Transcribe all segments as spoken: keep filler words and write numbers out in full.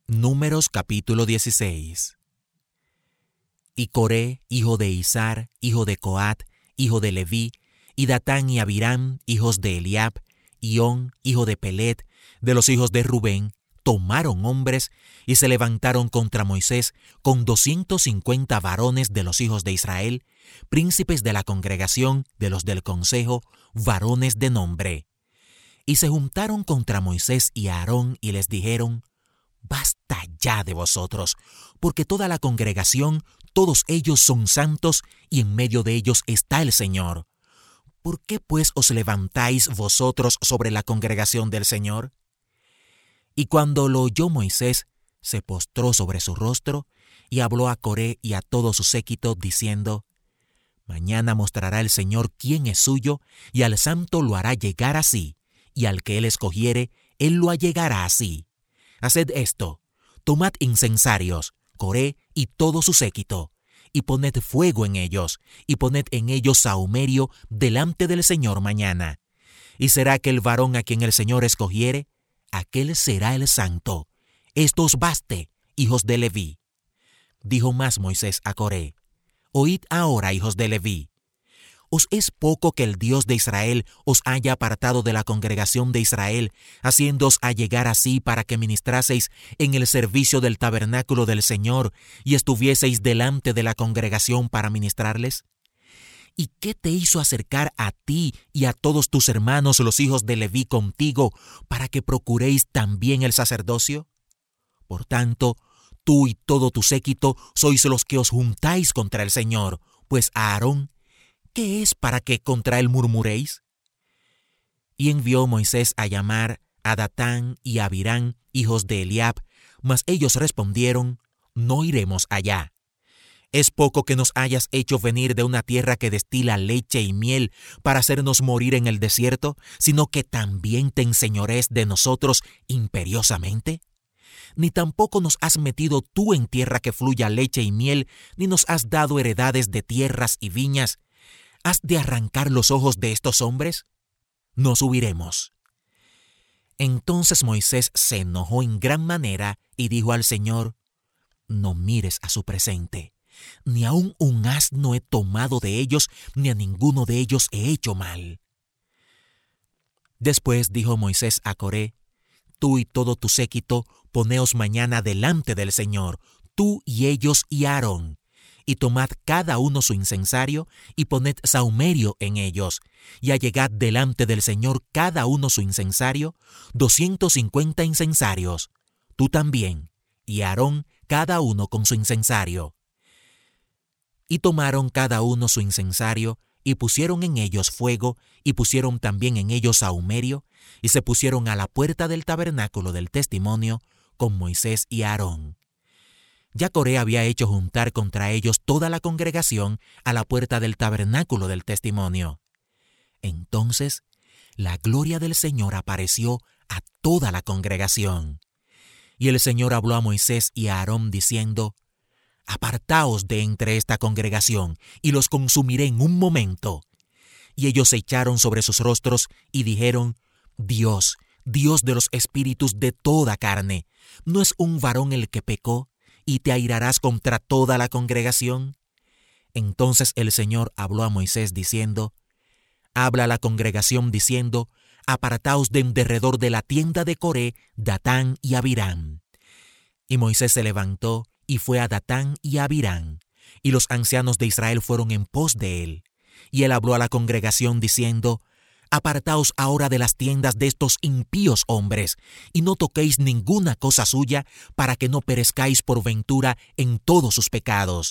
Números capítulo dieciséis. Y Coré, hijo de Izar, hijo de Coat, hijo de Leví, y Datán y Abiram, hijos de Eliab, y On, hijo de Pelet, de los hijos de Rubén, tomaron hombres y se levantaron contra Moisés con doscientos cincuenta varones de los hijos de Israel, príncipes de la congregación, de los del consejo, varones de nombre. Y se juntaron contra Moisés y Aarón y les dijeron: Basta ya de vosotros, porque toda la congregación, todos ellos son santos, y en medio de ellos está el Señor. ¿Por qué pues os levantáis vosotros sobre la congregación del Señor? Y cuando lo oyó Moisés, se postró sobre su rostro, y habló a Coré y a todo su séquito, diciendo: Mañana mostrará el Señor quién es suyo, y al santo lo hará llegar así, y al que él escogiere, él lo allegará así. Haced esto: tomad incensarios, Coré y todo su séquito, y poned fuego en ellos, y poned en ellos sahumerio delante del Señor mañana. Y será que el varón a quien el Señor escogiere, aquel será el santo. Esto os baste, hijos de Leví. Dijo más Moisés a Coré: Oíd ahora, hijos de Leví. ¿Os es poco que el Dios de Israel os haya apartado de la congregación de Israel, haciéndoos allegar así para que ministraseis en el servicio del tabernáculo del Señor y estuvieseis delante de la congregación para ministrarles? ¿Y qué te hizo acercar a ti y a todos tus hermanos los hijos de Leví contigo para que procuréis también el sacerdocio? Por tanto, tú y todo tu séquito sois los que os juntáis contra el Señor, pues a Aarón, ¿qué es para que contra él murmuréis? Y envió Moisés a llamar a Datán y a Abiram, hijos de Eliab, mas ellos respondieron: No iremos allá. ¿Es poco que nos hayas hecho venir de una tierra que destila leche y miel para hacernos morir en el desierto, sino que también te enseñorees de nosotros imperiosamente? Ni tampoco nos has metido tú en tierra que fluya leche y miel, ni nos has dado heredades de tierras y viñas. ¿Has de arrancar los ojos de estos hombres? No subiremos. Entonces Moisés se enojó en gran manera y dijo al Señor: No mires a su presente, ni aun un asno he tomado de ellos, ni a ninguno de ellos he hecho mal. Después dijo Moisés a Coré: Tú y todo tu séquito, poneos mañana delante del Señor, tú y ellos y Aarón. Y tomad cada uno su incensario, y poned sahumerio en ellos, y allegad delante del Señor cada uno su incensario, doscientos cincuenta incensarios, tú también, y Aarón cada uno con su incensario. Y tomaron cada uno su incensario, y pusieron en ellos fuego, y pusieron también en ellos sahumerio, y se pusieron a la puerta del tabernáculo del testimonio con Moisés y Aarón. Ya Coré había hecho juntar contra ellos toda la congregación a la puerta del tabernáculo del testimonio. Entonces la gloria del Señor apareció a toda la congregación. Y el Señor habló a Moisés y a Aarón diciendo: Apartaos de entre esta congregación, y los consumiré en un momento. Y ellos se echaron sobre sus rostros y dijeron: Dios, Dios de los espíritus de toda carne, ¿no es un varón el que pecó? ¿Y te airarás contra toda la congregación? Entonces el Señor habló a Moisés diciendo: Habla a la congregación diciendo: Apartaos de en derredor de la tienda de Coré, Datán y Abiram. Y Moisés se levantó y fue a Datán y a Abiram, y los ancianos de Israel fueron en pos de él. Y él habló a la congregación diciendo: Apartaos ahora de las tiendas de estos impíos hombres, y no toquéis ninguna cosa suya, para que no perezcáis por ventura en todos sus pecados.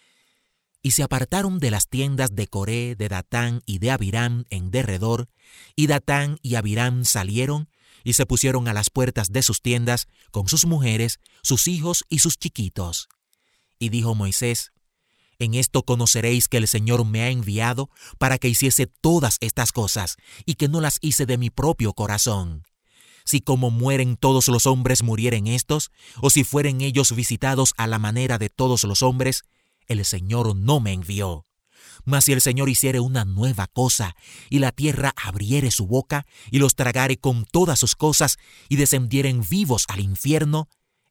Y se apartaron de las tiendas de Coré, de Datán y de Abiram en derredor, y Datán y Abiram salieron y se pusieron a las puertas de sus tiendas con sus mujeres, sus hijos y sus chiquitos. Y dijo Moisés: En esto conoceréis que el Señor me ha enviado para que hiciese todas estas cosas, y que no las hice de mi propio corazón. Si como mueren todos los hombres murieren estos, o si fueren ellos visitados a la manera de todos los hombres, el Señor no me envió. Mas si el Señor hiciere una nueva cosa, y la tierra abriere su boca, y los tragare con todas sus cosas, y descendieren vivos al infierno,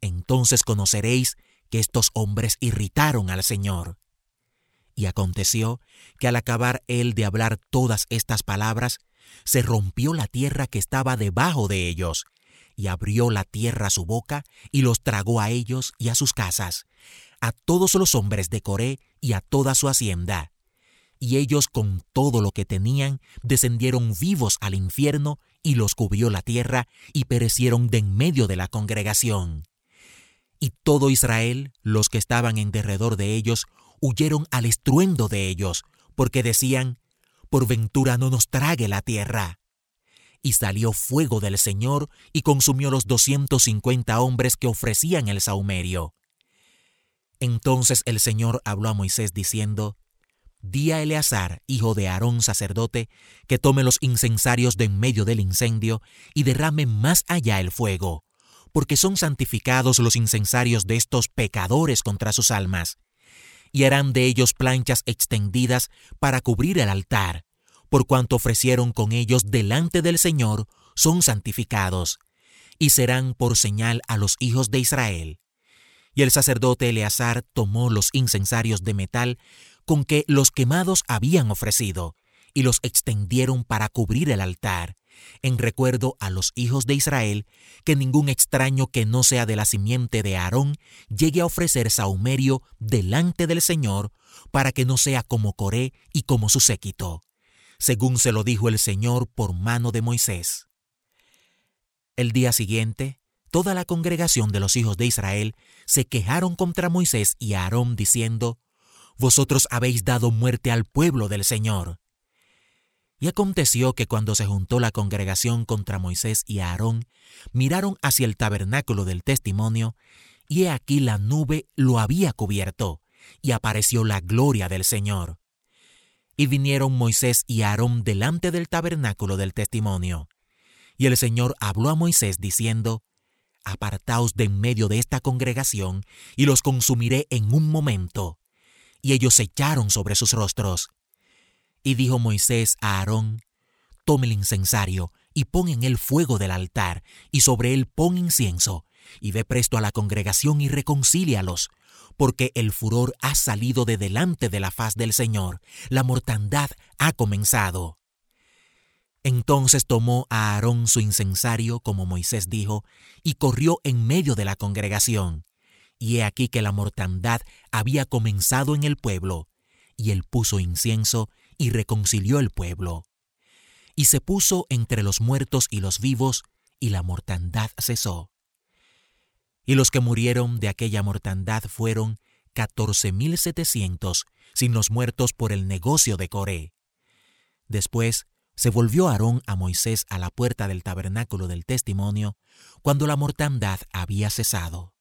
Entonces conoceréis que estos hombres irritaron al Señor. Y aconteció que al acabar él de hablar todas estas palabras, se rompió la tierra que estaba debajo de ellos, y abrió la tierra su boca, y los tragó a ellos y a sus casas, a todos los hombres de Coré y a toda su hacienda. Y ellos con todo lo que tenían descendieron vivos al infierno, y los cubrió la tierra, y perecieron de en medio de la congregación. Y todo Israel, los que estaban en derredor de ellos, huyeron al estruendo de ellos, porque decían: por ventura no nos trague la tierra. Y salió fuego del Señor y consumió los doscientos cincuenta hombres que ofrecían el sahumerio. Entonces el Señor habló a Moisés diciendo: di a Eleazar, hijo de Aarón sacerdote, que tome los incensarios de en medio del incendio y derrame más allá el fuego, porque son santificados los incensarios de estos pecadores contra sus almas. Y harán de ellos planchas extendidas para cubrir el altar, por cuanto ofrecieron con ellos delante del Señor, son santificados, y serán por señal a los hijos de Israel. Y el sacerdote Eleazar tomó los incensarios de metal con que los quemados habían ofrecido, y los extendieron para cubrir el altar, en recuerdo a los hijos de Israel, que ningún extraño que no sea de la simiente de Aarón llegue a ofrecer sahumerio delante del Señor, para que no sea como Coré y como su séquito, según se lo dijo el Señor por mano de Moisés. El día siguiente, toda la congregación de los hijos de Israel se quejaron contra Moisés y Aarón, diciendo: vosotros habéis dado muerte al pueblo del Señor. Y aconteció que cuando se juntó la congregación contra Moisés y Aarón, miraron hacia el tabernáculo del testimonio, y he aquí la nube lo había cubierto, y apareció la gloria del Señor. Y vinieron Moisés y Aarón delante del tabernáculo del testimonio. Y el Señor habló a Moisés diciendo: apartaos de en medio de esta congregación, y los consumiré en un momento. Y ellos se echaron sobre sus rostros. Y dijo Moisés a Aarón: tome el incensario y pon en él fuego del altar, y sobre él pon incienso, y ve presto a la congregación y reconcílialos, porque el furor ha salido de delante de la faz del Señor, la mortandad ha comenzado. Entonces tomó a Aarón su incensario, como Moisés dijo, y corrió en medio de la congregación. Y he aquí que la mortandad había comenzado en el pueblo, y él puso incienso y reconcilió el pueblo. Y se puso entre los muertos y los vivos, y la mortandad cesó. Y los que murieron de aquella mortandad fueron catorce mil setecientos, sin los muertos por el negocio de Coré. Después se volvió Aarón a Moisés a la puerta del tabernáculo del testimonio, cuando la mortandad había cesado.